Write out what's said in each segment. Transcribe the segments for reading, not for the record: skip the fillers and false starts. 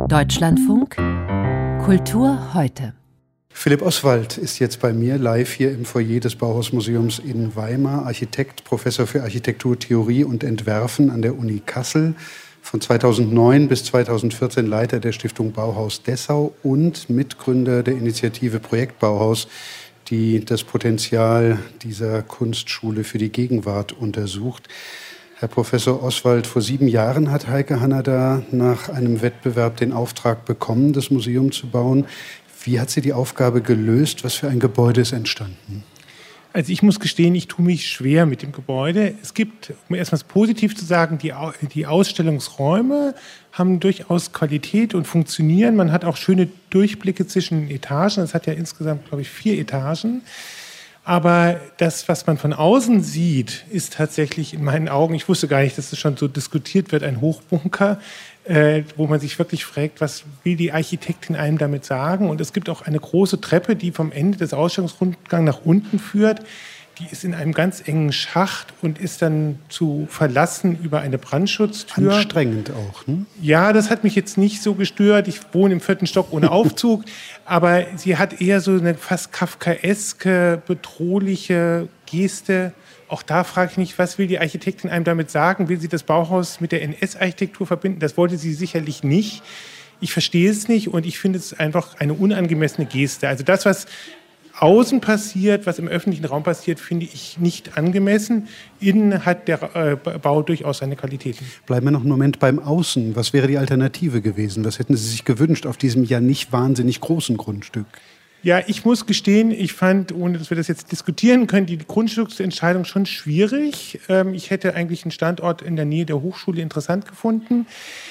Deutschlandfunk Kultur heute. Philipp Oswald ist jetzt bei mir live hier im Foyer des Bauhausmuseums in Weimar. Architekt, Professor für Architekturtheorie und Entwerfen an der Uni Kassel. Von 2009 bis 2014 Leiter der Stiftung Bauhaus Dessau und Mitgründer der Initiative Projekt Bauhaus, die das Potenzial dieser Kunstschule für die Gegenwart untersucht. Herr Professor Oswald, vor 7 Jahren hat Heike Hanada nach einem Wettbewerb den Auftrag bekommen, das Museum zu bauen. Wie hat sie die Aufgabe gelöst? Was für ein Gebäude ist entstanden? Also ich muss gestehen, ich tue mich schwer mit dem Gebäude. Es gibt, um erstmal positiv zu sagen, die Ausstellungsräume haben durchaus Qualität und funktionieren. Man hat auch schöne Durchblicke zwischen den Etagen. Es hat ja insgesamt, glaube ich, 4 Etagen. Aber das, was man von außen sieht, ist tatsächlich in meinen Augen, ich wusste gar nicht, dass das schon so diskutiert wird, ein Hochbunker, wo man sich wirklich fragt, was will die Architektin einem damit sagen? Und es gibt auch eine große Treppe, die vom Ende des Ausstellungsrundgangs nach unten führt. Die ist in einem ganz engen Schacht und ist dann zu verlassen über eine Brandschutztür. Anstrengend auch, ne? Ja, das hat mich jetzt nicht so gestört. Ich wohne im 4. Stock ohne Aufzug. Aber sie hat eher so eine fast kafkaeske, bedrohliche Geste. Auch da frage ich mich, was will die Architektin einem damit sagen? Will sie das Bauhaus mit der NS-Architektur verbinden? Das wollte sie sicherlich nicht. Ich verstehe es nicht und ich finde es einfach eine unangemessene Geste. Also das, was außen passiert, was im öffentlichen Raum passiert, finde ich nicht angemessen. Innen hat der Bau durchaus seine Qualitäten. Bleiben wir noch einen Moment beim Außen. Was wäre die Alternative gewesen? Was hätten Sie sich gewünscht auf diesem ja nicht wahnsinnig großen Grundstück? Ja, ich muss gestehen, ich fand, ohne dass wir das jetzt diskutieren können, die Grundstücksentscheidung schon schwierig. Ich hätte eigentlich einen Standort in der Nähe der Hochschule interessant gefunden.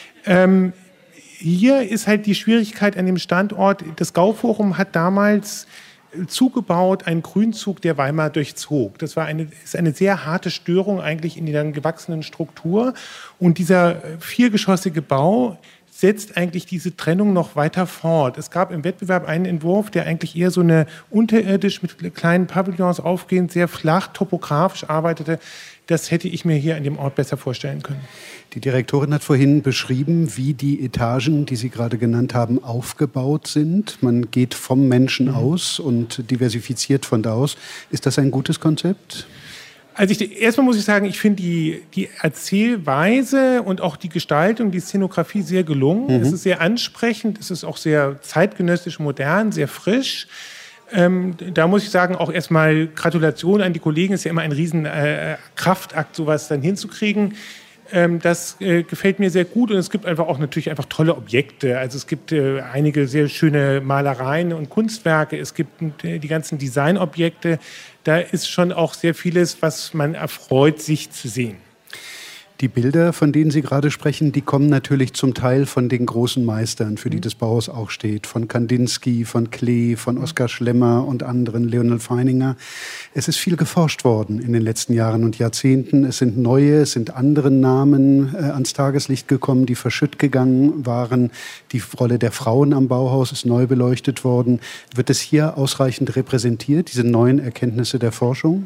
Hier ist halt die Schwierigkeit an dem Standort. Das Gauforum hat damals zugebaut, einen Grünzug, der Weimar durchzog. Das ist eine sehr harte Störung eigentlich in der dann gewachsenen Struktur. Und dieser 4-geschossige Bau setzt eigentlich diese Trennung noch weiter fort. Es gab im Wettbewerb einen Entwurf, der eigentlich eher so eine unterirdisch mit kleinen Pavillons aufgehend, sehr flach topografisch arbeitete. Das hätte ich mir hier an dem Ort besser vorstellen können. Die Direktorin hat vorhin beschrieben, wie die Etagen, die Sie gerade genannt haben, aufgebaut sind. Man geht vom Menschen aus und diversifiziert von da aus. Ist das ein gutes Konzept? Also erstmal muss ich sagen, ich finde die Erzählweise und auch die Gestaltung, die Szenografie sehr gelungen. Es ist sehr ansprechend, es ist auch sehr zeitgenössisch modern, sehr frisch. Da muss ich sagen, auch erstmal Gratulation an die Kollegen. Es ist ja immer ein riesen Kraftakt, sowas dann hinzukriegen. Das gefällt mir sehr gut und es gibt einfach auch natürlich einfach tolle Objekte. Also es gibt einige sehr schöne Malereien und Kunstwerke. Es gibt die ganzen Designobjekte. Da ist schon auch sehr vieles, was man erfreut, sich zu sehen. Die Bilder, von denen Sie gerade sprechen, die kommen natürlich zum Teil von den großen Meistern, für die das Bauhaus auch steht. Von Kandinsky, von Klee, von Oskar Schlemmer und anderen, Leonel Feininger. Es ist viel geforscht worden in den letzten Jahren und Jahrzehnten. Es sind andere Namen ans Tageslicht gekommen, die verschütt gegangen waren. Die Rolle der Frauen am Bauhaus ist neu beleuchtet worden. Wird es hier ausreichend repräsentiert, diese neuen Erkenntnisse der Forschung?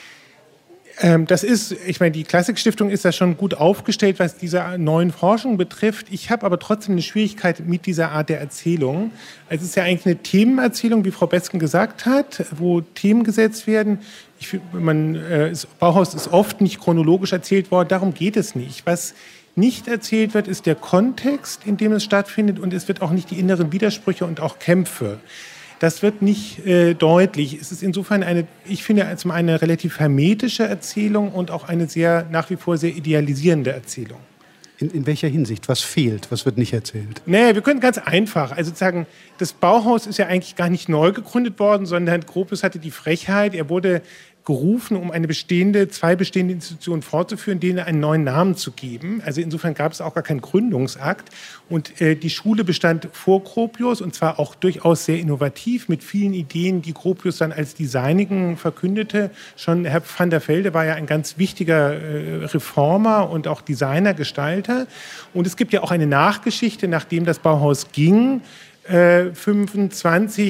Die Klassikstiftung ist da schon gut aufgestellt, was diese neuen Forschungen betrifft. Ich habe aber trotzdem eine Schwierigkeit mit dieser Art der Erzählung. Es ist ja eigentlich eine Themenerzählung, wie Frau Besken gesagt hat, wo Themen gesetzt werden. Das Bauhaus ist oft nicht chronologisch erzählt worden, darum geht es nicht. Was nicht erzählt wird, ist der Kontext, in dem es stattfindet und es wird auch nicht die inneren Widersprüche und auch Kämpfe. Das wird nicht deutlich. Es ist insofern ich finde, zum einen eine relativ hermetische Erzählung und auch eine nach wie vor sehr idealisierende Erzählung. In welcher Hinsicht? Was fehlt? Was wird nicht erzählt? Wir können ganz einfach. Also sagen, das Bauhaus ist ja eigentlich gar nicht neu gegründet worden, sondern Gropius hatte die Frechheit, er wurde gerufen, um zwei bestehende Institutionen fortzuführen, denen einen neuen Namen zu geben. Also insofern gab es auch gar keinen Gründungsakt. Und die Schule bestand vor Gropius und zwar auch durchaus sehr innovativ mit vielen Ideen, die Gropius dann als die seinigen verkündete. Schon Herr van der Velde war ja ein ganz wichtiger Reformer und auch Designer, Gestalter. Und es gibt ja auch eine Nachgeschichte, nachdem das Bauhaus ging, 25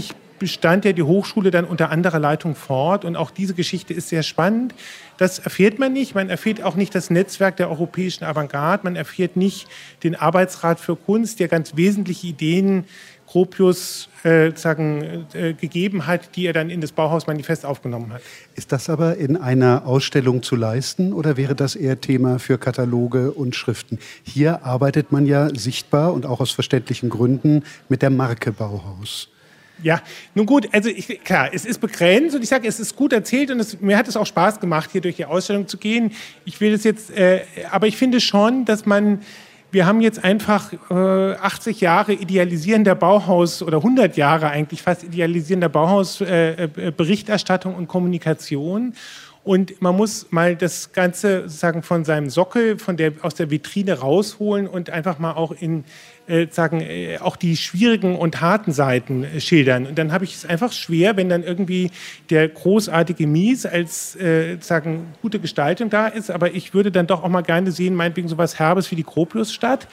bestand ja die Hochschule dann unter anderer Leitung fort. Und auch diese Geschichte ist sehr spannend. Das erfährt man nicht. Man erfährt auch nicht das Netzwerk der europäischen Avantgarde. Man erfährt nicht den Arbeitsrat für Kunst, der ganz wesentliche Ideen Gropius gegeben hat, die er dann in das Bauhaus-Manifest aufgenommen hat. Ist das aber in einer Ausstellung zu leisten oder wäre das eher Thema für Kataloge und Schriften? Hier arbeitet man ja sichtbar und auch aus verständlichen Gründen mit der Marke Bauhaus. Ja, nun gut, also klar, es ist begrenzt und ich sage, es ist gut erzählt und mir hat es auch Spaß gemacht, hier durch die Ausstellung zu gehen. Ich will das jetzt, aber ich finde schon, dass wir haben jetzt einfach 80 Jahre idealisierender Bauhaus oder 100 Jahre eigentlich fast idealisierender Bauhaus-Berichterstattung und Kommunikation. Und man muss mal das Ganze sozusagen von seinem Sockel, aus der Vitrine rausholen und einfach mal auch auch die schwierigen und harten Seiten schildern. Und dann habe ich es einfach schwer, wenn dann irgendwie der großartige Mies als gute Gestaltung da ist. Aber ich würde dann doch auch mal gerne sehen, meinetwegen sowas Herbes wie die Gropiusstadt.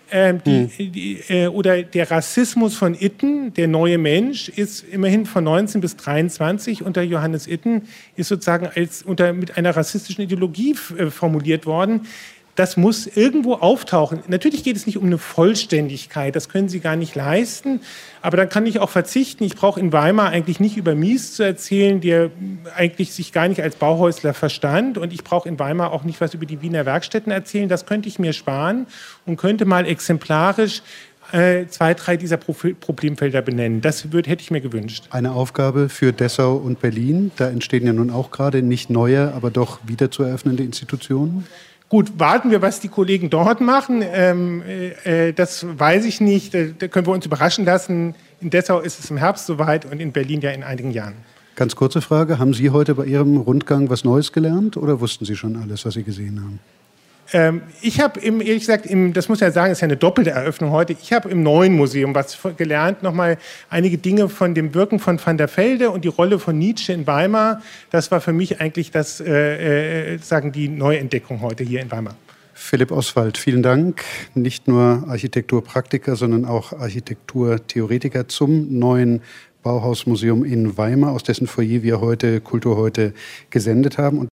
Oder der Rassismus von Itten, der neue Mensch, ist immerhin von 19 bis 23 unter Johannes Itten, ist sozusagen mit einer rassistischen Ideologie formuliert worden. Das muss irgendwo auftauchen. Natürlich geht es nicht um eine Vollständigkeit, das können Sie gar nicht leisten, aber dann kann ich auch verzichten. Ich brauche in Weimar eigentlich nicht über Mies zu erzählen, der eigentlich sich gar nicht als Bauhäusler verstand, und ich brauche in Weimar auch nicht was über die Wiener Werkstätten erzählen. Das könnte ich mir sparen und könnte mal exemplarisch 2, 3 dieser Problemfelder benennen. Das hätte ich mir gewünscht. Eine Aufgabe für Dessau und Berlin. Da entstehen ja nun auch gerade nicht neue, aber doch wieder zu eröffnende Institutionen. Gut, warten wir, was die Kollegen dort machen. Das weiß ich nicht. Da können wir uns überraschen lassen. In Dessau ist es im Herbst soweit und in Berlin ja in einigen Jahren. Ganz kurze Frage. Haben Sie heute bei Ihrem Rundgang was Neues gelernt oder wussten Sie schon alles, was Sie gesehen haben? Ich habe ehrlich gesagt, das muss ja sagen, ist ja eine doppelte Eröffnung heute. Ich habe im Neuen Museum was gelernt, nochmal einige Dinge von dem Wirken von Van der Velde und die Rolle von Nietzsche in Weimar. Das war für mich eigentlich die Neuentdeckung heute hier in Weimar. Philipp Oswald, vielen Dank. Nicht nur Architekturpraktiker, sondern auch Architekturtheoretiker zum neuen Bauhausmuseum in Weimar, aus dessen Foyer wir heute Kultur heute gesendet haben. Und